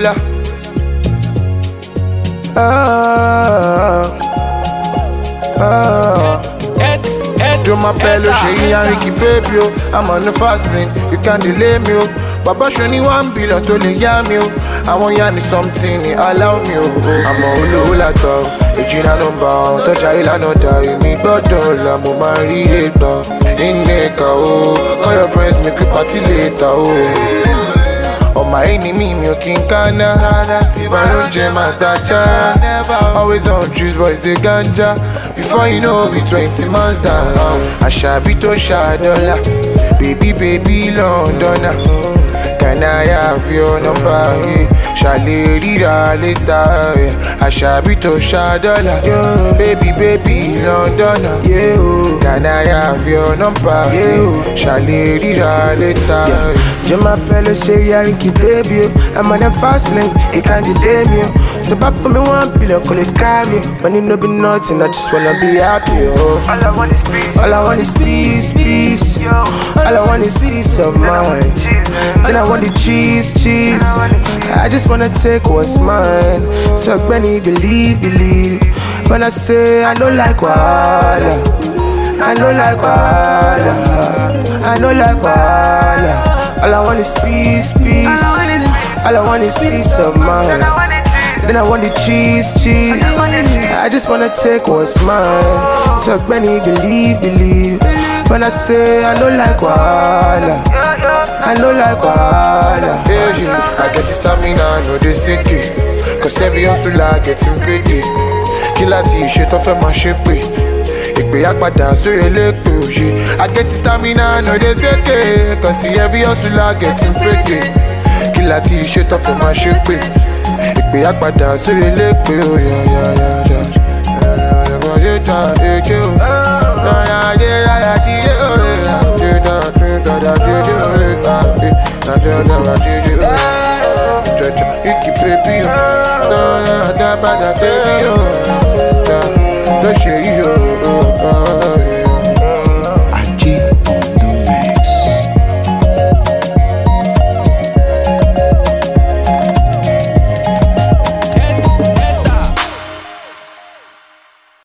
Coca-Cola. Do my bello, she and Ricky baby, oh. I'm on the fast lane, you can't delay me, oh. Baba show me 1 billion to lay me, oh. I want you something, allow me, oh. I'm a hula dog, a Gina number, touch a hill and die, me bottle, I'm on my real dog. In Neka, oh, call your friends, make you party later, oh. On my enemy, me king kana. Tibaro jam my dacha. Always on juice, boys they ganja. Before you know it, 20 months down. I shall be to Shadola. Baby, Londona. Can I have your number? Shall read later? I shall be to Shadola. Baby, Londona. Can I have your number? Shall read later? Jama Pele say I Ricky baby, I'm on the fast lane, it can't delay me. The back for me 1 billion, call it carry. Money no be nothing, I just wanna be happy, oh. All I want is peace. All I want is peace. All I want is peace of mind. Then I want the cheese. I just wanna take what's mine. So Benny, believe. When I say I don't like wahala, I don't like wahala. All I want is peace. All I want is peace of mind. Then I want the cheese. I just wanna take what's mine. So Benny, believe. When I say I don't like wahala, I don't like wahala. Yeah, I get the stamina, no they sick it. Cause every hustler getting paid. Killer t-shirt off of my shape. Ìpè àpàdà sórí elépo òye. I get the stamina, no dey seke. Cause see every hustler getting paid. Killer t-shirt off of my shape. Ìpè àpàdà sórí elépo òye. Baby,